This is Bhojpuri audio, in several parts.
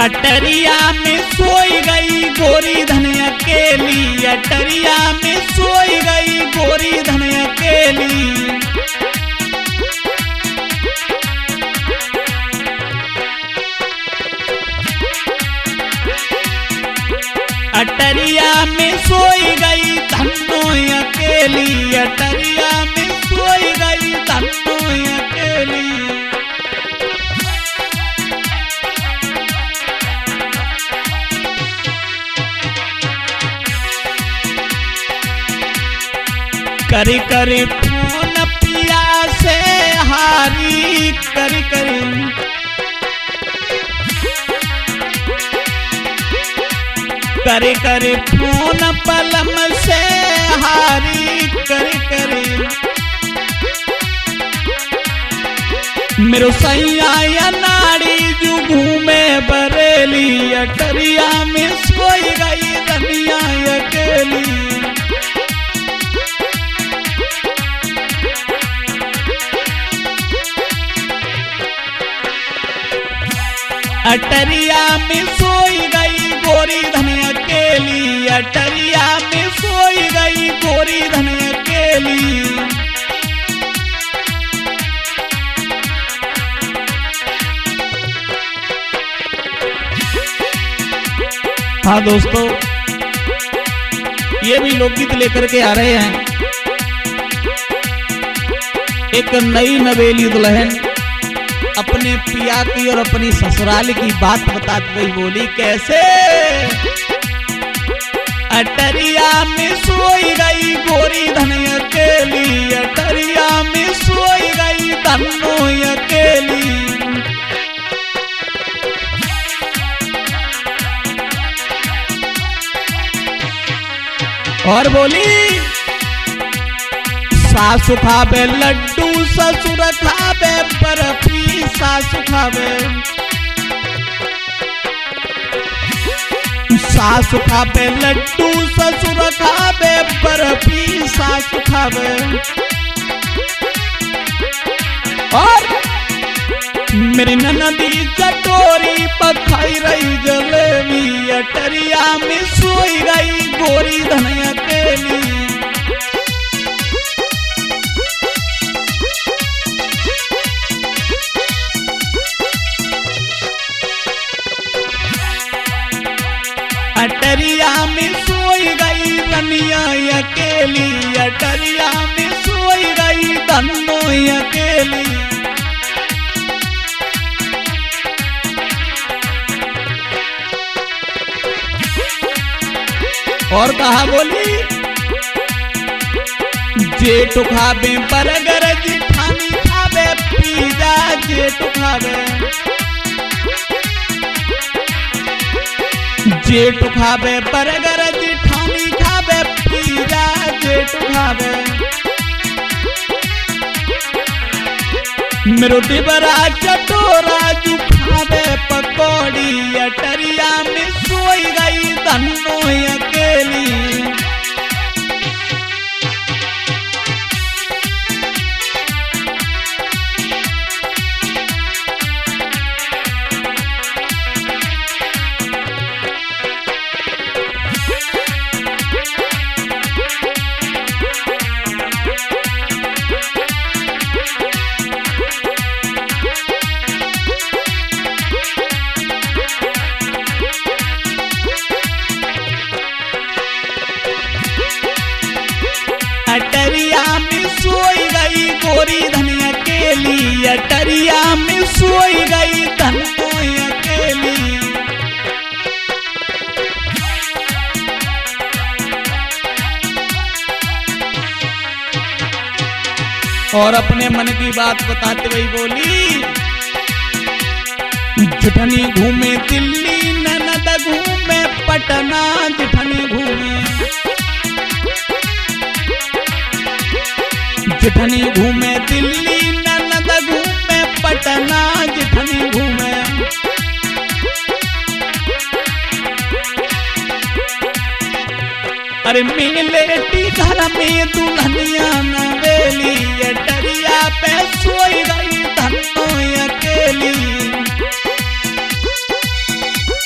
अटरिया में सोई गई गोरी धन अकेली, अटरिया में सोई गई गोरी धन अकेली। अटरिया में सोई गई धन्नो अकेली, अटरिया में सोई गई धन्नो अकेली। करी करी फोन पिया से हारी, करी करी करे करे फोन पलम से हारी, करे करे मेरो सैया या नाड़ी जो घूमे बरेली, अटरिया में सोई गई रनिया अकेली। अटरिया में सोई गई गोरी धन अकेली, अटरिया में सोई गई गोरी धन अकेली। हाँ दोस्तों, ये भी लोकगीत लेकर के आ रहे हैं। एक नई नवेली दुल्हन अपने पिया की और अपनी ससुराल की बात बताती गई, बोली कैसे। अटरिया में सोई गई गोरी धन अकेली, अटरिया में सोई गई धन्नो अकेली। और बोली सासु खावे लड्डू ससुर खावे बर्फी, सासु खावे सासु खावे लड्डू ससुर खावे बर्फी, सासु खावे। और मेरी ननदी चटोरी पखाई रही जलेबी, अटरिया में सोई गई गोरी धन अकेली। अटरिया में सोई गई रनिया अकेली, अटरिया में सोई गई धन्नो अकेली। और कहा बोली जेठ खावे बर्गर, जिठानी खावे पिज्जा, जेठ खावे जेठ खावे बर्गर, जिठानी खावे पिज्जा, जेठ खावे। मेरो डिबरा चटोरा जो खावे पकौड़ी, अटरिया में सोई गई धन्नो अकेली। अटरिया में सोई गई गोरी धन अकेली, अटरिया में सोई गई धन्नो अकेली। और अपने मन की बात बताते हुए बोली जिठनी घूमे दिल्ली, ननद घूमे पटना, जिठनी घूमे जिठनी घूमे दिल्ली, ननद घूमे पटना, जिठनी घूमे। अरे मिलेटी घर में दुल्हनिया नवेली, अटरिया पे सोई गई धन्नो अकेली।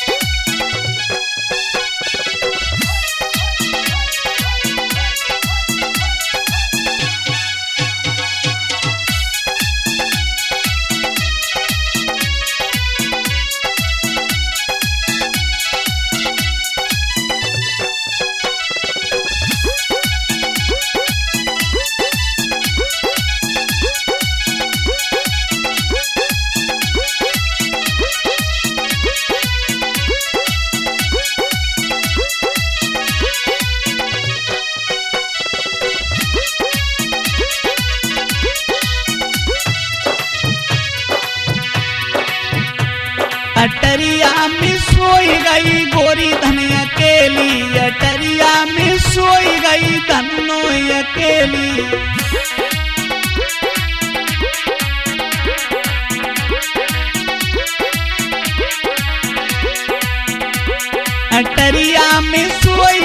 अकेली। अटरिया में सोई